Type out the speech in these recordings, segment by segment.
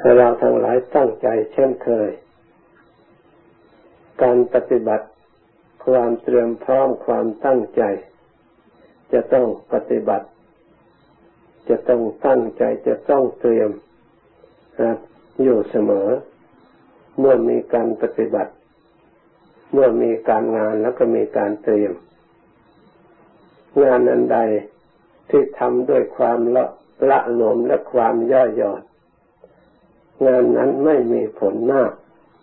เราทั้งหลายตั้งใจเช่นเคยการปฏิบัติความเตรียมพร้อมความตั้งใจจะต้องปฏิบัติจะต้องตั้งใจจะต้องเตรียมอยู่เสมอเมื่อมีการปฏิบัติเมื่อมีการงานแล้วก็มีการเตรียมงานอันใดที่ทำด้วยความละหลวมและความย่อหย่อนงานนั้นไม่มีผลมาก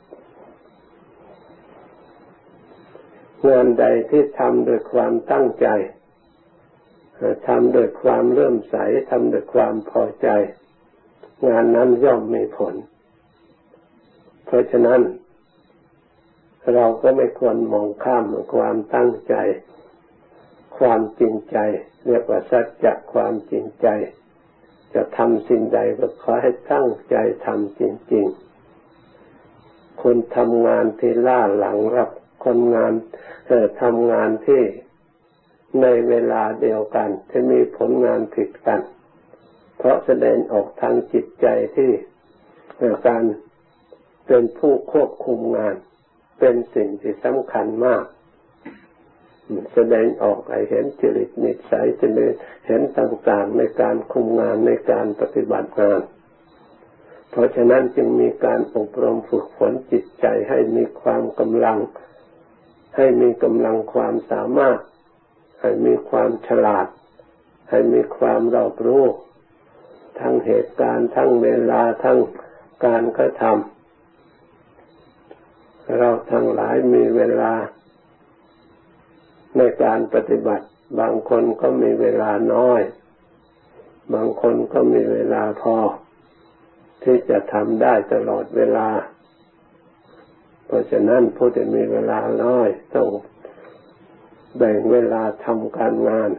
งานใดที่ทำด้วยความตั้งใจทำด้วยความเลื่อมใสทำด้วยความพอใจงานนั้นย่อมมีผลเพราะฉะนั้นเราก็ไม่ควรมองข้ามความตั้งใจความจริงใจเรียกว่าสัจจะความจริงใจจะทำสิ่งใดก็ขอให้ตั้งใจทำจริงๆคนทำงานที่ล่าหลังรับคนงานทำงานที่ในเวลาเดียวกันจะมีผลงานผิดกันเพราะแสดงออกทางจิตใจที่การเป็นผู้ควบคุมงานเป็นสิ่งที่สำคัญมากแสดงออกให้เห็นจริตนิสัยจะเห็นต่างๆในการคุมงานในการปฏิบัติงานเพราะฉะนั้นจึงมีการอบรมฝึกฝนจิตใจให้มีความกำลังให้มีกำลังความสามารถให้มีความฉลาดให้มีความรอบรู้ทั้งเหตุการณ์ทั้งเวลาทั้งการกระทำเราทั้งหลายมีเวลาในการปฏิบัติบางคนก็มีเวลาน้อยบางคนก็มีเวลาพอที่จะทำได้ตลอดเวลาเพราะฉะนั้นผู้ที่มีเวลาน้อยต้องแบ่งเวลาทำการงาน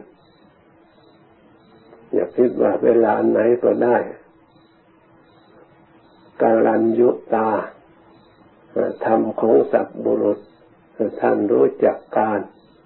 อย่าคิดว่าเวลาไหนก็ได้กาลัญยุตาธรรมของสัตว์บุรุษท่านรู้จักการ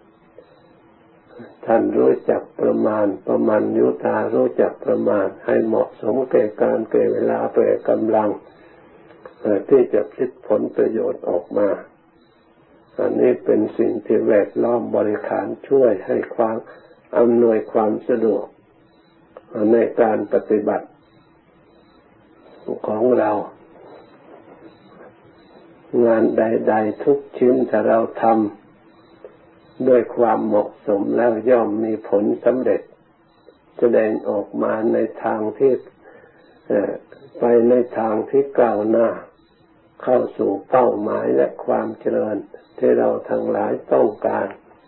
ท่านรู้จักประมาณยุตารู้จักประมาณให้เหมาะสมแก่การแก่เวลาแก่กำลังที่จะผลิตผลประโยชน์ออกมาอันนี้เป็นสิ่งที่แวดล้อมบริขารช่วยให้ความอำนวยความสะดวกในการปฏิบัติของเรางานใดๆทุกชิ้นถ้าเราทำด้วยความเหมาะสมแล้วย่อมมีผลสำเร็จแสดงออกมาในทางที่ไปในทางที่ก้าวหน้าเข้าสู่เป้าหมายและความเจริญที่เราทั้งหลายต้องการ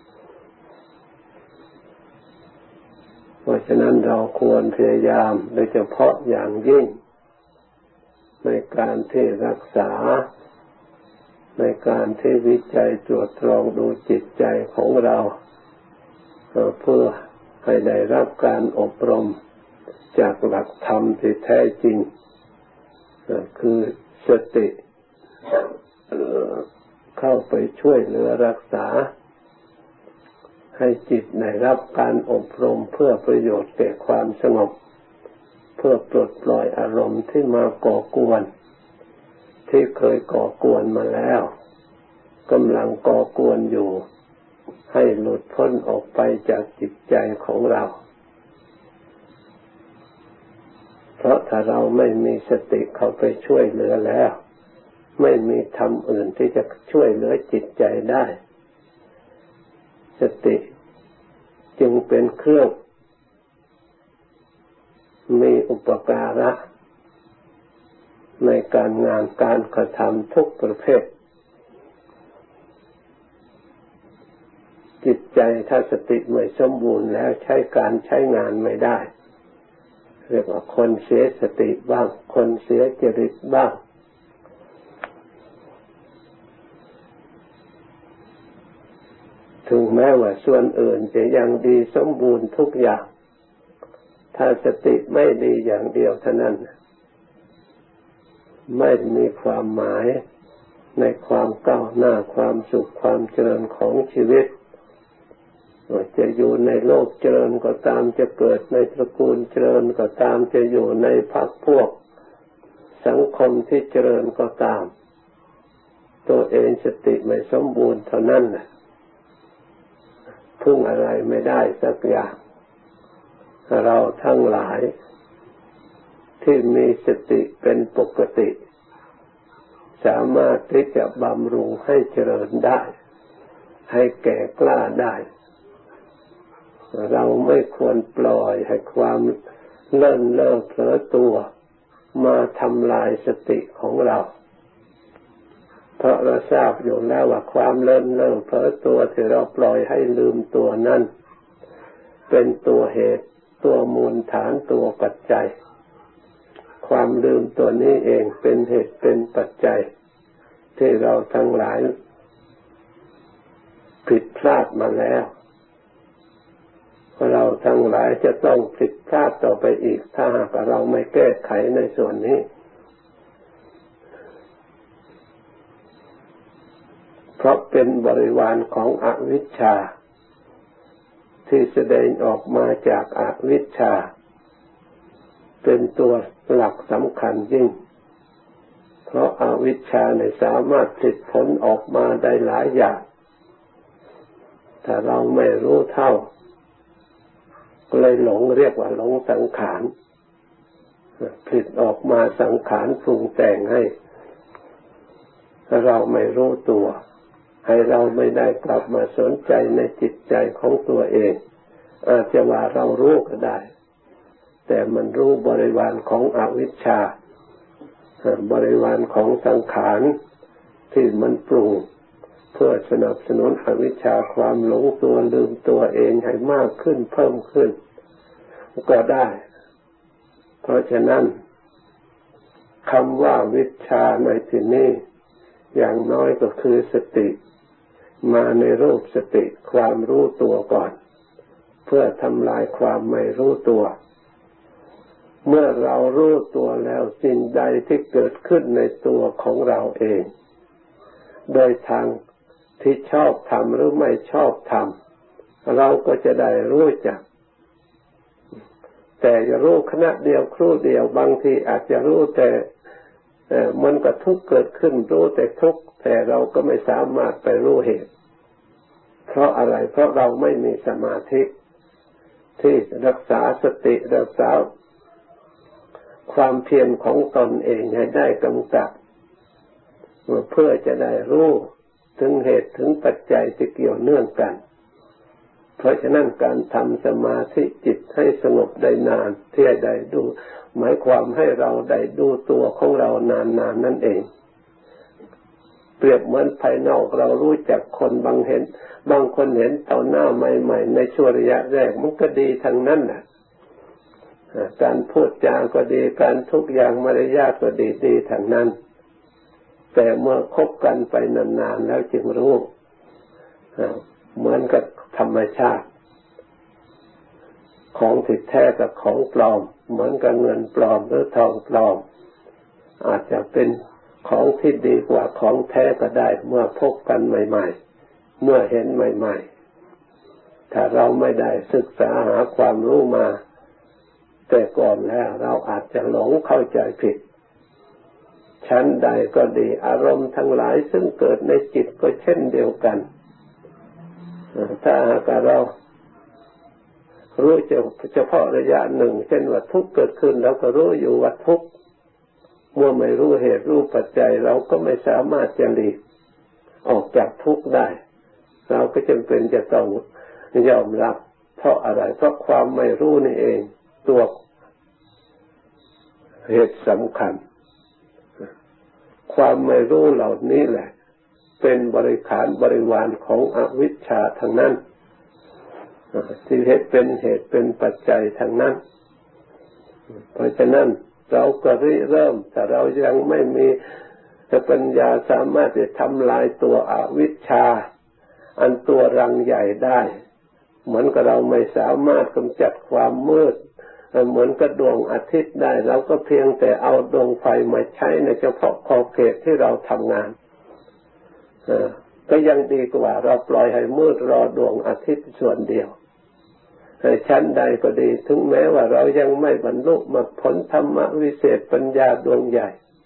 เพราะฉะนั้นเราควรพยายามโดยเฉพาะอย่างยิ่งในการที่รักษาในการที่วิจัยตรวจตรองดูจิตใจของเราเพื่อให้ได้รับการอบรมจากหลักธรรมที่แท้จริงคือสติเข้าไปช่วยเหลือรักษาให้จิตได้รับการอบรมเพื่อประโยชน์แก่ความสงบเพื่อปลดปล่อยอารมณ์ที่มาก่อกวนที่เคยก่อกวนมาแล้วกำลังก่อกวนอยู่ให้หลุดพ้นออกไปจากจิตใจของเราเพราะถ้าเราไม่มีสติเข้าไปช่วยเหลือแล้วไม่มีธรรมอื่นที่จะช่วยเหลือจิตใจได้สติจึงเป็นเครื่องมีอุปการะในการงานการกระทำทุกประเภทจิตใจถ้าสติไม่สมบูรณ์แล้วใช้งานไม่ได้เรียกว่าคนเสียสติบ้างคนเสียจริตบ้างถึงแม้ว่าส่วนอื่นจะยังดีสมบูรณ์ทุกอย่างถ้าสติไม่ดีอย่างเดียวเท่านั้นไม่มีความหมายในความก้าวหน้าความสุขความเจริญของชีวิตจะอยู่ในโลกเจริญก็ตามจะเกิดในตระกูลเจริญก็ตามจะอยู่ในพรรคพวกสังคมที่เจริญก็ตามตัวเองสติไม่สมบูรณ์เท่านั้นน่ะพึ่งอะไรไม่ได้สักอย่างเราทั้งหลายที่มีสติเป็นปกติสามารถที่จะบำรุงให้เจริญได้ให้แก่กล้าได้เราไม่ควรปล่อยให้ความเลิ่นเล่อเผลอตัวมาทำลายสติของเราเพราะเราทราบอยู่แล้วว่าความเลิ่นเล่อเผลอตัวที่เราปล่อยให้ลืมตัวนั้นเป็นตัวเหตุตัวมูลฐานตัวปัจจัยความลืมตัวนี้เองเป็นเหตุเป็นปัจจัยที่เราทั้งหลายผิดพลาดมาแล้วเราทั้งหลายจะต้องผิดพลาดต่อไปอีกถ้าหากเราไม่แก้ไขในส่วนนี้เพราะเป็นบริวารของอวิชชาที่แสดงออกมาจากอวิชชาเป็นตัวหลักสำคัญยิ่งเพราะอวิชชาเนี่ยสามารถผลิตผลออกมาได้หลายอย่างถ้าเราไม่รู้เท่าก็เลยหลงเรียกว่าหลงสังขารผลิตออกมาสังขารปรุงแต่งให้เราไม่รู้ตัวให้เราไม่ได้กลับมาสนใจในจิตใจของตัวเองอาจจะว่าเรารู้ก็ได้แต่มันรู้บริวารของอวิชชาบริวารของสังขารที่มันปรุงเพื่อสนับสนุนอวิชชาความหลงตัวลืมตัวเองให้มากขึ้นเพิ่มขึ้นก็ได้เพราะฉะนั้นคำว่าวิชชาในที่นี้อย่างน้อยก็คือสติมาในรูปสติความรู้ตัวก่อนเพื่อทำลายความไม่รู้ตัวเมื่อเรารู้ตัวแล้วสิ่งใดที่เกิดขึ้นในตัวของเราเองโดยทางที่ชอบทำหรือไม่ชอบทำเราก็จะได้รู้จักแต่จะรู้ขณะเดียวครู่เดียวบางทีอาจจะรู้แต่มันก็ทุกข์เกิดขึ้นรู้แต่ทุกข์แต่เราก็ไม่สามารถไปรู้เหตุเพราะอะไรเพราะเราไม่มีสมาธิที่รักษาสติรักษาความเพียรของตนเองให้ได้กำกับเพื่อจะได้รู้ถึงเหตุถึงปัจจัยที่เกี่ยวเนื่องกันเพราะฉะนั้นการทำสมาธิจิตให้สงบได้นานที่จะได้ดูหมายความให้เราได้ดูตัวของเรานานๆนั่นเองเปรียบเหมือนภายนอกเรารู้จักคนบางคนเห็นต่อหน้าใหม่ๆในช่วงระยะแรกมันก็ดีทั้งนั้นน่ะการพูดจาก็ดีการทุกอย่างมารยาทก็ดีทั้งนั้นแต่เมื่อคบกันไปนานๆแล้วจึงรู้เหมือนกับธรรมชาติของที่แท้กับของปลอมเหมือนกับเงินปลอมหรือทองปลอมอาจจะเป็นของที่ดีกว่าของแท้ก็ได้เมื่อพบกันใหม่ๆเมื่อเห็นใหม่ๆถ้าเราไม่ได้ศึกษาหาความรู้มาแต่ก่อนแล้วเราอาจจะหลงเข้าใจผิดชั้นใดก็ดีอารมณ์ทั้งหลายซึ่งเกิดในจิตก็เช่นเดียวกันถ้าหากเรารู้เฉพาะระยะหนึ่งเช่นว่าทุกข์เกิดขึ้นเราก็รู้อยู่ว่าทุกข์เมื่อไม่รู้เหตุรู้ปัจจัยเราก็ไม่สามารถจะหลีกออกจากทุกข์ได้เราก็จำเป็นจะต้องยอมรับเพราะอะไรเพราะความไม่รู้นี่เองตัวเหตุสำคัญความไม่รู้เหล่านี้แหละเป็นบริวารของอวิชชาทั้งนั้นที่เป็นเหตุเป็นปัจจัยทั้งนั้นเพราะฉะนั้นเราก็เริ่มแต่เรายังไม่มีปัญญาสามารถจะทำลายตัวอวิชชาอันตัวรังใหญ่ได้เหมือนกับเราไม่สามารถกำจัดความมืดเหมือนกับดวงอาทิตย์ได้เราก็เพียงแต่เอาดวงไฟมาใช้ในเฉพาะขอบเขตที่เราทำงานก็ยังดีกว่าเราปล่อยให้มืดรอดวงอาทิตย์ส่วนเดียวชั้นใดก็ดีถึงแม้ว่าเรายังไม่บรรลุมรรคผลธรรมวิเศษปัญญาดวงใหญ่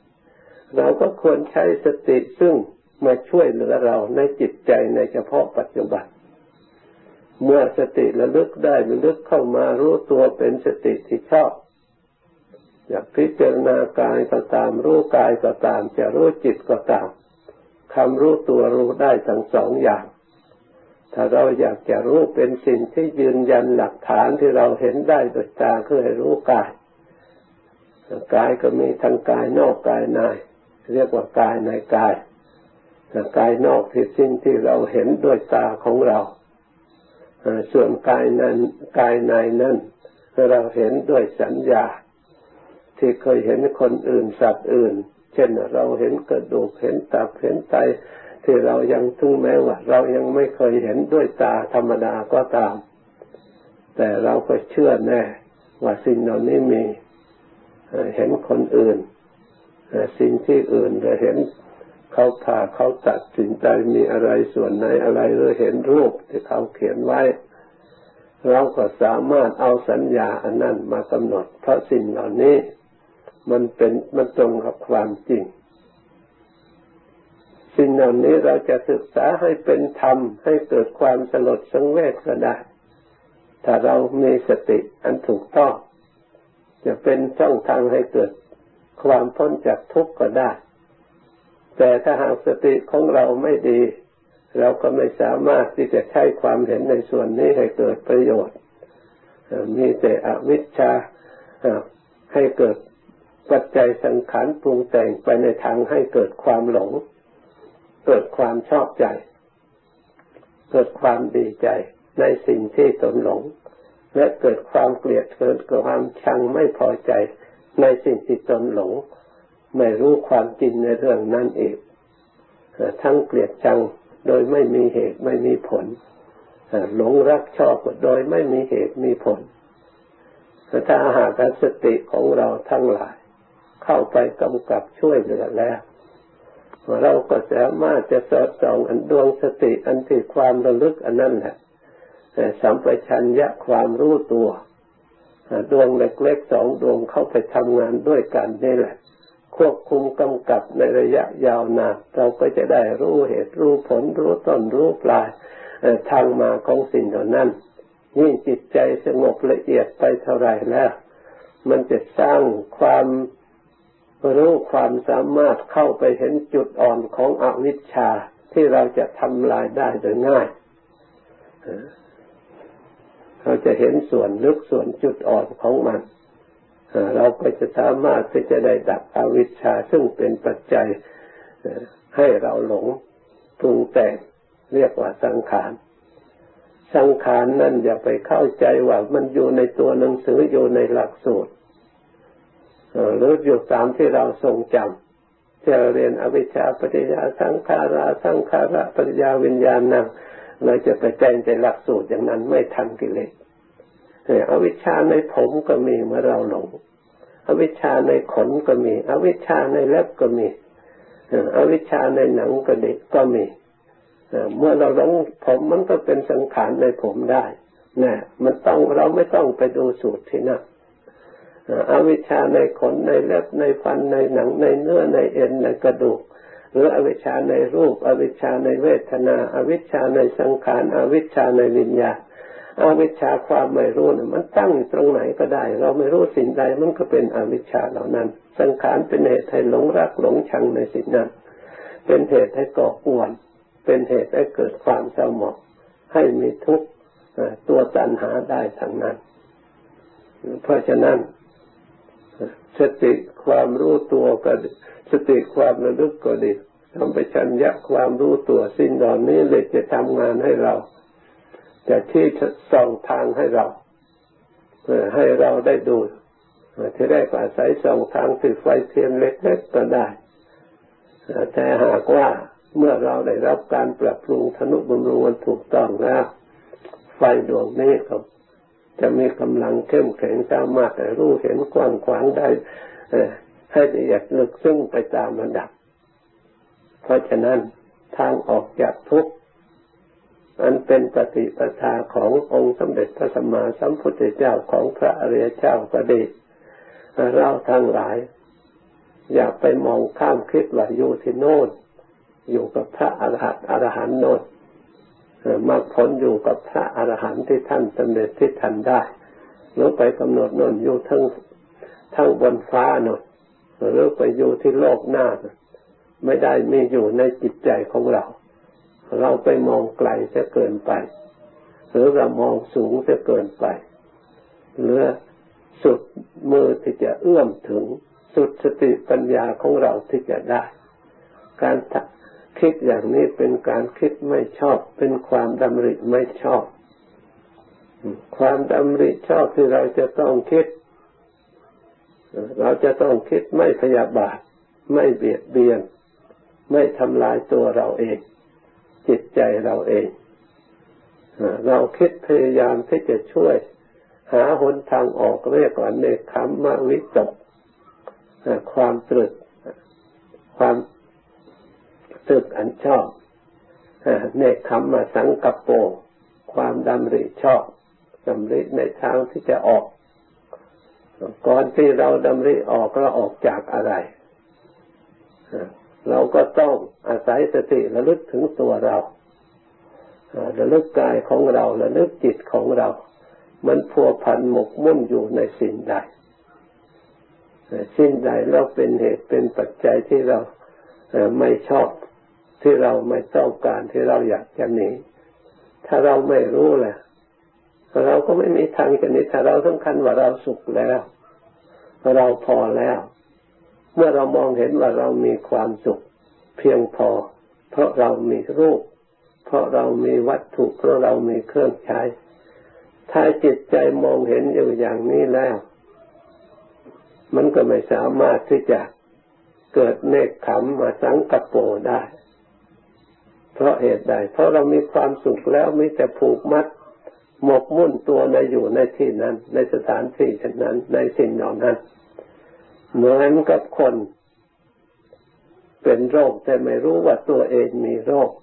เราก็ควรใช้สติซึ่งมาช่วยเหลือเราในจิตใจในเฉพาะปัจจุบันเมื่อสติระลึกได้ระลึกเข้ามารู้ตัวเป็นสติที่ชอบอยากพิจารณากายก็ตามรู้กายก็ตามจะรู้จิตก็ตามคำรู้ตัวรู้ได้ทั้งสองอย่างถ้าเราอยากจะรู้เป็นสิ่งที่ยืนยันหลักฐานที่เราเห็นได้ด้วยตาคือให้รู้กายกายก็มีทั้งกายนอกกายในเรียกว่ากายในกายกายนอกที่สิ่งที่เราเห็นด้วยตาของเราส่วนกายนั้นกายในนั้นเราเห็นด้วยสัญญาที่เคยเห็นคนอื่นสัตว์อื่นเช่นเราเห็นกระดูกเห็นตับเห็นไตที่เรายังถึงแม้ว่าเรายังไม่เคยเห็นด้วยตาธรรมดาก็ตามแต่เราก็เชื่อแน่ว่าสิ่งเหล่านี้มีเห็นคนอื่นสิ่งที่อื่นเราเห็นเขาผ่าเขาตัดสิ่งใดมีอะไรส่วนไหนอะไรหรือเห็นรูปที่เขาเขียนไว้เราก็สามารถเอาสัญญาอันนั้นมากำหนดเพราะสิ่งเหล่านี้มันตรงกับความจริงสิ่งเหล่านี้เราจะศึกษาให้เป็นธรรมให้เกิดความสลดสังเวชก็ได้ถ้าเรามีสติอันถูกต้องจะเป็นช่องทางให้เกิดความพ้นจากทุกข์ก็ได้แต่ถ้าหากสติของเราไม่ดีเราก็ไม่สามารถที่จะใช้ความเห็นในส่วนนี้ให้เกิดประโยชน์มีแต่อวิชชาให้เกิดปัจจัยสังขารปรุงแต่งไปในทางให้เกิดความหลงเกิดความชอบใจเกิดความดีใจในสิ่งที่ตนหลงและเกิดความเกลียดเกิดความชังไม่พอใจในสิ่งที่ตนหลงไม่รู้ความจริงในเรื่องนั้นอีกทั้งเกลียดชังโดยไม่มีเหตุไม่มีผลหลงรักชอบโดยไม่มีเหตุมีผลถ้าหากสติของเราทั้งหลายเข้าไปกำกับช่วยเหลือแล้วเราก็สามารถจะสอดส่องอันดวงสติอันที่ความระลึกอันนั้นแหละสัมปชัญญะความรู้ตัวดวงเล็กๆสองดวงเข้าไปทำงานด้วยกันนี่แหละควบคุมกำกับในระยะยาวนานเราก็จะได้รู้เหตุรู้ผลรู้ต้นรู้ปลายทางมาของสิ่งเหล่านั้นยิ่งจิตใจสงบละเอียดไปเท่าไรแล้วมันจะสร้างความรู้ความสามารถเข้าไปเห็นจุดอ่อนของอวิชชาที่เราจะทำลายได้โดยง่ายเราจะเห็นส่วนลึกส่วนจุดอ่อนของมันเราก็จะสามารถที่จะได้ดับอวิชชาซึ่งเป็นปัจจัยให้เราหลงปรุงแต่งเรียกว่าสังขารสังขารนั่นอย่าไปเข้าใจว่ามันอยู่ในตัวหนังสืออยู่ในหลักสูตรหรืออยู่ตามที่เราทรงจำที่เราเรียนอวิชชาปัจจยาสังขาราสังขาระปัจจยาวิญญาณนั่งเราจะไปแจ้งใจหลักสูตรอย่างนั้นไม่ทันกิเลสอวิชชาในผมก็มีเมื่อเราหลงอวิชชาในขนก็มีอวิชชาในเล็บก็มีอวิชชาในหนังก็มีเมื่อเราหลงผมมันก็เป็นสังขารในผมได้นะเราไม่ต้องไปดูสูตรที่นั่นอวิชชาในขนในเล็บในฟันในหนังในเนื้อในเอ็นในกระดูกหรืออวิชชาในรูปอวิชชาในเวทนาอวิชชาในสังขารอวิชชาในวิญญาณอวิชชาความไม่รู้เนี่ยมันตั้งตรงไหนก็ได้เราไม่รู้สิ่งใดมันก็เป็นอวิชชาเหล่านั้นสังขารเป็นเหตุให้หลงรักหลงชังในสิ่งนั้นเป็นเหตุให้ก่อกวนเป็นเหตุให้เกิดความเศร้าหมองให้มีทุกข์ตัวตัณหาได้ทั้งนั้นเพราะฉะนั้นสติความรู้ตัวก็สติความระลึกก็ดีสัมปชัญญะความรู้ตัวสิ่งเหล่านี้เลยจะทำงานให้เราจะที่ส่องทางให้เราให้เราได้ดูที่แรกอาศัยส่องทางติดไฟเทียนเล็กๆก็ได้แต่หากว่าเมื่อเราได้รับการปรับปรุงทนุบำรุงมันถูกต้องแล้วไฟดวงนี้ก็จะมีกำลังเข้มแข็งสามารถรู้เห็นกว้างขวางได้ให้ละเอียดลึกซึ้งไปตามระดับเพราะฉะนั้นทางออกจากทุกข์อันเป็นปฏิปทาขององค์สมเด็จพระสัมมาสัมพุทธเจ้าของพระอริยเจ้าก็ดีเราทั้งหลายอย่าไปมองข้ามคิดว่าอยู่ที่โน่นอยู่กับพระอรหันต์โน่นมรรคผลอยู่กับพระอรหันต์ที่ท่านสำเร็จที่ท่านได้หรือไปกำหนดโน่นอยู่ทั้งบนฟ้าโน่นหรือไปอยู่ที่โลกหน้าไม่ได้มีอยู่ในจิตใจของเราเราไปมองไกลเสียเกินไปหรือเรามองสูงเสียเกินไปหรือสุดมือที่จะเอื้อมถึงสุดสติปัญญาของเราที่จะได้การคิดอย่างนี้เป็นการคิดไม่ชอบเป็นความดำริไม่ชอบความดำริชอบที่เราจะต้องคิดไม่พยาบาทไม่เบียดเบียนไม่ทำลายตัวเราเองจิตใจเราเองเราคิดพยายามที่จะช่วยหาหนทางออกเรียกว่าเนกขัมมวิตกความตรึกอันชอบเนกขัมมสังกัปโปความดำริชอบดำริในทางที่จะออกก่อนที่เราดำริออกเราออกจากอะไรเราก็ต้องอาศัยสติระลึกถึงตัวเราระลึกกายของเราระลึกจิตของเรามันพัวพันหมกมุ่นอยู่ในสิ่งใดแล้วเป็นเหตุเป็นปัจจัยที่เราไม่ชอบที่เราไม่ต้องการที่เราอยากจะหนีถ้าเราไม่รู้แหละเราก็ไม่มีทางจะหนีถ้าเราสำคัญว่าเราสุขแล้วเราพอแล้วเมื่อเรามองเห็นว่าเรามีความสุขเพียงพอเพราะเรามีรูปเพราะเรามีวัตถุเพราะเรามีเครื่องใช้ถ้าจิตใจมองเห็นอยู่อย่างนี้แล้วมันก็ไม่สามารถที่จะเกิดเนกขัมมสังกัปโปได้เพราะเหตุใดเพราะเรามีความสุขแล้วมีแต่ผูกมัดหมกมุ่นตัวในอยู่ในที่นั้นในสถานที่เช่นนั้นในสิ่งเหล่านั้นเหมือนกับคนเป็นโรคแต่ไม่รู้ว่าตัวเองมีโรค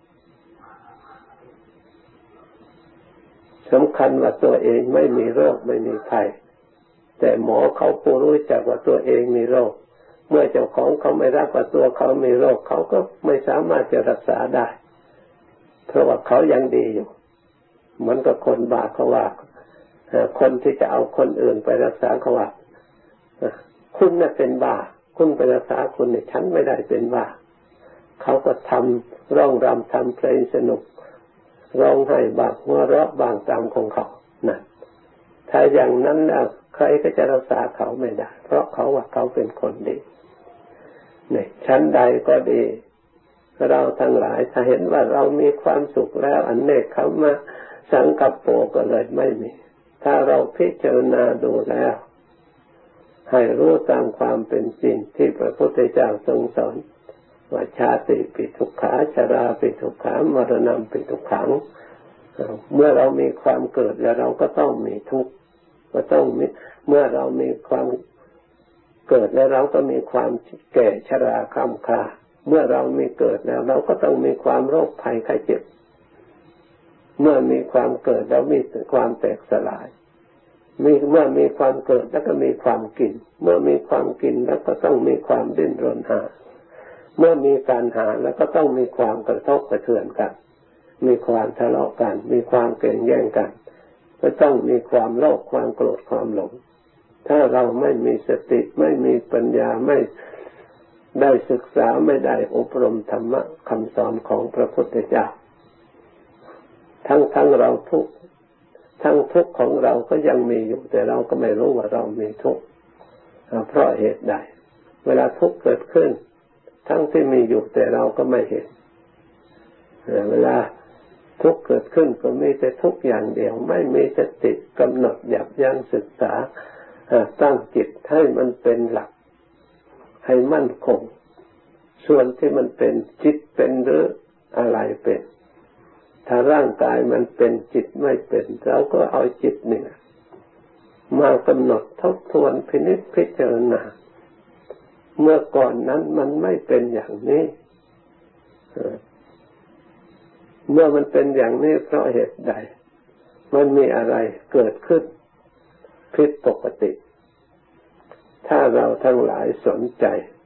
สำคัญว่าตัวเองไม่มีโรคไม่มีภัยแต่หมอเขาผู้รู้จักว่าตัวเองมีโรคเมื่อเจ้าของเขาไม่รับว่าตัวเขามีโรคเขาก็ไม่สามารถจะรักษาได้เพราะว่าเขายังดีอยู่เหมือนกับคนบ้าเขาว่าคนที่จะเอาคนอื่นไปรักษาเขาว่าคุณน่ะเป็นบ้าคุณไปรักษาคุณเนี่ยฉันไม่ได้เป็นบ้าเขาก็ทำร้องรำทำเพลงสนุกร้องไห้บ้างหัวเราะบ้างตามของเขานะถ้าอย่างนั้นแล้วใครก็จะรักษาเขาไม่ได้เพราะเขาว่าเขาเป็นคนดีเนี่ยชั้นใดก็ดีเราทั้งหลายถ้าเห็นว่าเรามีความสุขแล้วอันเนกขัมมสังกัปโปก็เลยไม่มีถ้าเราพิจารณาดูแล้วให้รู้ตามความเป็นจริงที่พระพุทธเจ้าทรงสอนว่าชาติปิทุกขาชราปิทุกขามรณะปิทุกขังเมื่อเรามีความเกิดแล้วเราก็ต้องมีทุกข์ก็ต้องมีเมื่อเรามีความเกิดแล้วเราก็มีความแก่ชราคร่ำคร่าเมื่อเรามีเกิดแล้วเราก็ต้องมีความโรคภัยไข้เจ็บเมื่อมีความเกิดแล้วมีความแตกสลายเมื่อมีความเกิดแล้วก็มีความกินเมื่อมีความกินแล้วก็ต้องมีความดิ้นรนหาเมื่อมีการหาแล้วก็ต้องมีความกระทบกระเทือนกันมีความทะเลาะกันมีความแข่งแย่งกันก็ต้องมีความโลภความโกรธความหลงถ้าเราไม่มีสติไม่มีปัญญาไม่ได้ศึกษาไม่ได้อบรมธรรมะคำสอนของพระพุทธเจ้าทั้งเราทุกข์ทั้งทุกข์ของเราก็ยังมีอยู่แต่เราก็ไม่รู้ว่าเรามีทุกข์เพราะเหตุใดเวลาทุกข์เกิดขึ้นทั้งที่มีอยู่แต่เราก็ไม่เห็นเวลาทุกข์เกิดขึ้นก็มีแต่ทุกข์อย่างเดียวไม่มีสติกำหนดยับยั้งศึกษาตั้งจิตให้มันเป็นหลักให้มั่นคงส่วนที่มันเป็นจิตเป็นหรืออะไรเป็นถ้าร่างกายมันเป็นจิตไม่เป็นเราก็เอาจิตนี่มากำหนดทบทวนพินิจพิจารณาเมื่อก่อนนั้นมันไม่เป็นอย่างนี้เมื่อมันเป็นอย่างนี้เพราะเหตุใดมันมีอะไรเกิดขึ้นผิดปกติถ้าเราทั้งหลายสนใจ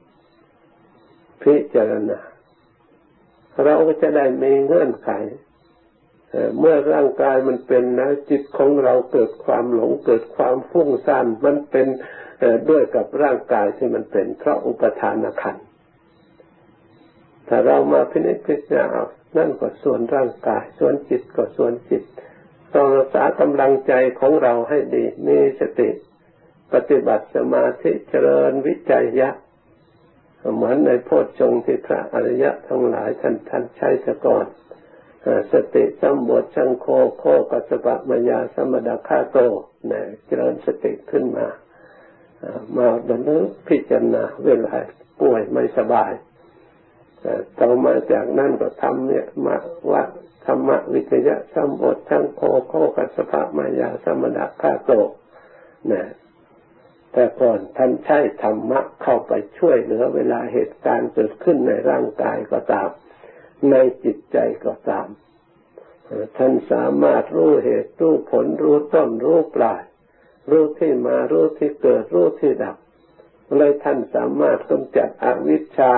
พิจารณาเราก็จะได้มีเงื่อนไขเมื่อร่างกายมันเป็นนะจิตของเราเกิดความหลงเกิดความฟุ้งซ่านมันเป็นด้วยกับร่างกายที่มันเป็นเพราะอุปทานขันธ์ถ้าเรามาพินิจพิจารณานั่นก็ส่วนร่างกายส่วนจิตก็ส่วนจิตต้องรักษากำลังใจของเราให้ดีมีสติปฏิบัติสมาธิเจริญวิจัยยะเหมือนในโพชฌงค์ที่พระอริยะทั้งหลายท่านใช้ซะก่อนสติสัมโพชังโฆโคกัสสปะมายาสัมมดาคาโตเนี่ยเจริญสติขึ้นมาบรรลุพิจารณาเวลาป่วยไม่สบายต่อมาจากนั้นก็ทำเนี่ยมาว่าธรรมวิจยะสัมโพชังโฆโคกัสสปะมายาสัมมดาคาโตเนี่ยแต่ก่อนท่านใช้ธรรมะเข้าไปช่วยเหลือเวลาเหตุการณ์เกิดขึ้นในร่างกายก็ตามในจิตใจก็ตามท่านสามารถรู้เหตุรู้ผลรู้ต้นรู้ปลายรู้ที่มารู้ที่เกิดรู้ที่ดับเลยท่านสามารถกำจัดอวิชชา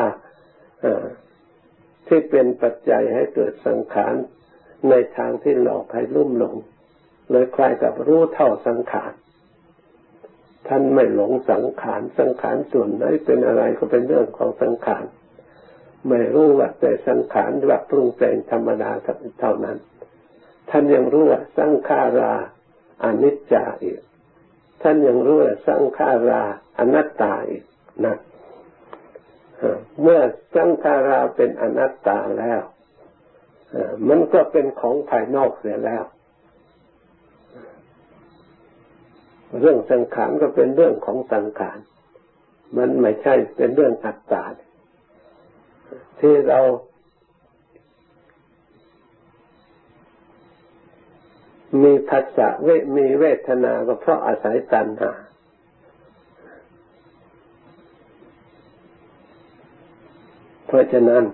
ที่เป็นปัจจัยให้เกิดสังขารในทางที่หลอกให้ลุ่มหลงเลยคล้ายกับรู้เท่าสังขารท่านไม่หลงสังขารสังขารส่วนไหนเป็นอะไรก็เป็นเรื่องของสังขารไม่รู้ว่าแต่สังขารว่าปรุงแต่งธรรมดาเท่านั้นท่านยังรู้ว่าสังขาราอนิจจาอีกท่านยังรู้ว่าสังขาราอนัตตาอีกนะเมื่อสังขาราเป็นอนัตตาแล้วมันก็เป็นของภายนอกเสียแล้วเรื่องสังขารก็เป็นเรื่องของสังขารมันไม่ใช่เป็นเรื่องอัตตาที่เรามีผัสสะมีเวทนาก็เพราะอาศัยตัณหาเพราะฉะนั้น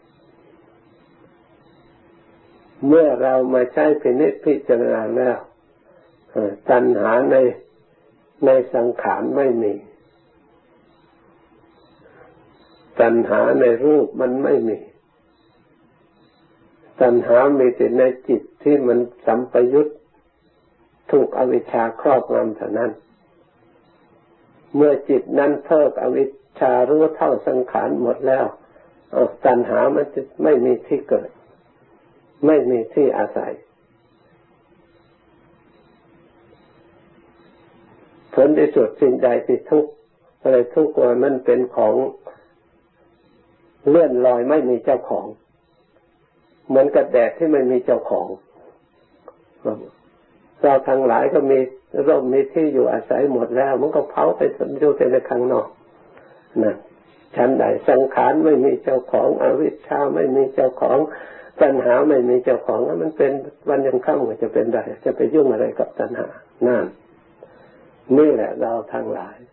เมื่อเรามาใช้พินิจพิจารณาแล้วตัณหาในสังขารไม่มีตัณหาในรูปมันไม่มีตัณหามีแต่ในจิตที่มันสัมปยุตถูกอวิชชาครอบงำเท่านั้นเมื่อจิตนั้นเพิกอวิชชารู้เท่าสังขารหมดแล้วตัณหามันจะไม่มีที่เกิดไม่มีที่อาศัยผลที่สุดสิ่งใดที่ทุกข์อะไรทุกข์ว่ามันเป็นของเลื่อนลอยไม่มีเจ้าของเหมือนกับแดดที่ไม่มีเจ้าของเราทั้งหลายก็มีร่มมีที่อยู่อาศัยหมดแล้วมันก็เผาไปอยู่แต่ในข้างนอกนะชั้นใดสังขารไม่มีเจ้าของอวิชชาไม่มีเจ้าของตัณหาไม่มีเจ้าของมันเป็นวันยังค่ำก็จะเป็นได้จะไปยุ่งอะไรกับตัณหานั่นนี่แหละเราทั้งหลาย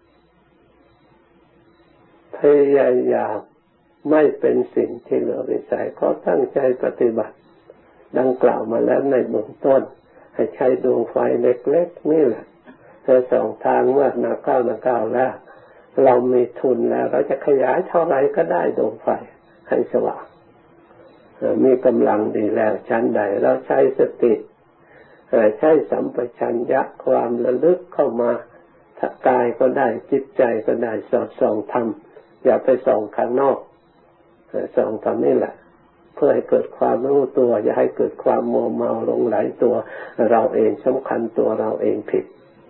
พยายามไม่เป็นสิ่งที่เหลือวิสัยก็ตั้งใจปฏิบัติดังกล่าวมาแล้วในเบื้องต้นให้ใช้ดวงไฟเล็กๆนี่แหละแต่สองทางเมื่อนาก้าวแล้วเรามีทุนแล้วเราจะขยายเท่าไรก็ได้ดวงไฟให้สว่างมีกำลังดีแล้วชั้นใดเราใช้สติใช้สัมปชัญญะความระลึกเข้ามากายก็ได้จิตใจก็ได้สอดส่องธรรมอย่าไปส่องข้างนอกส่องธรรมนี่แหละเพื่อให้เกิดความรู้ตัวอย่าให้เกิดความมัวเมาหลงไหลตัวเราเองสำคัญตัวเราเองผิด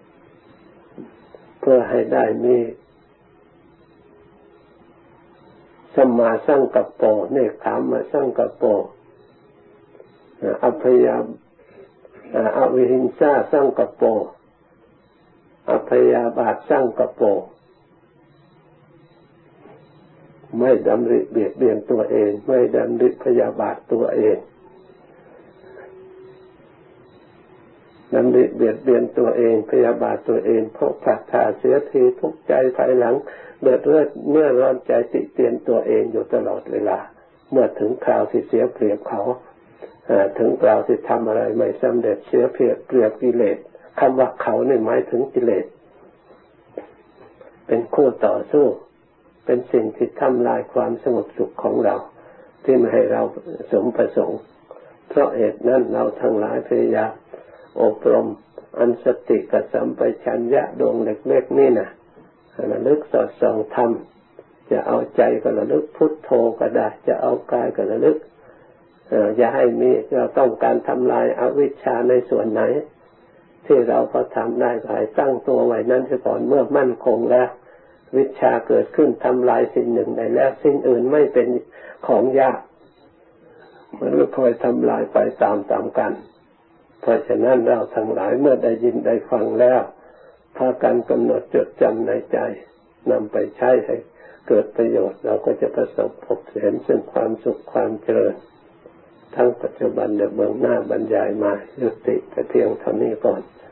เพื่อให้ได้มีสัมมาสังกัปโปเนกขัมมะสังกัปโปอัพยาอวิหิงสาสังกัปโปอัพยาบาทสังกัปโปไม่ดำริเบียดเบียนตัวเองไม่ดำริพยาบาทตัวเองดำริเบียดเบียนตัวเองพยาบาทตัวเองเพราะขาดท่าเสียทีทุกข์ใจภายหลังเดือดเมื่อร้อนใจติเตียนตัวเองอยู่ตลอดเวลาเมื่อถึงคราวที่เสียเปรียบเขาถึงคราวที่ทำอะไรไม่สำเร็จเสียเปรียบกิเลสคำว่าเขาเนี่ยหมายถึงกิเลสเป็นคู่ต่อสู้เป็นสิ่งที่ทำลายความสงบสุขของเราที่ไม่ให้เราสมประสงค์เพราะเหตุนั้นเราทั้งหลายพยายามอบรมอันสติกับสัมปชัญญะดวงเล็กๆนี่นะระลึกสอดส่องธรรมจะเอาใจก็ระลึกพุทโธก็ได้จะเอากายก็ระลึกอย่าให้มีเราต้องการทำลายอวิชชาในส่วนไหนที่เราก็ทำได้ก็ให้ตั้งตัวไว้นั้นเสียก่อนเมื่อมั่นคงแล้ววิชชาเกิดขึ้นทำลายสิ่งหนึ่งได้แล้วสิ่งอื่นไม่เป็นของยากมันก็ค่อยทำลายไปตามกันเพราะฉะนั้นเราทั้งหลายเมื่อได้ยินได้ฟังแล้วพากันกำหนดจดจำในใจนำไปใช้ให้เกิดประโยชน์เราก็จะประสบพบเห็นซึ่งความสุขความเจริญทั้งปัจจุบันและเบื้องหน้าบรรยายมายุติแต่เพียงเท่านี้ก่อน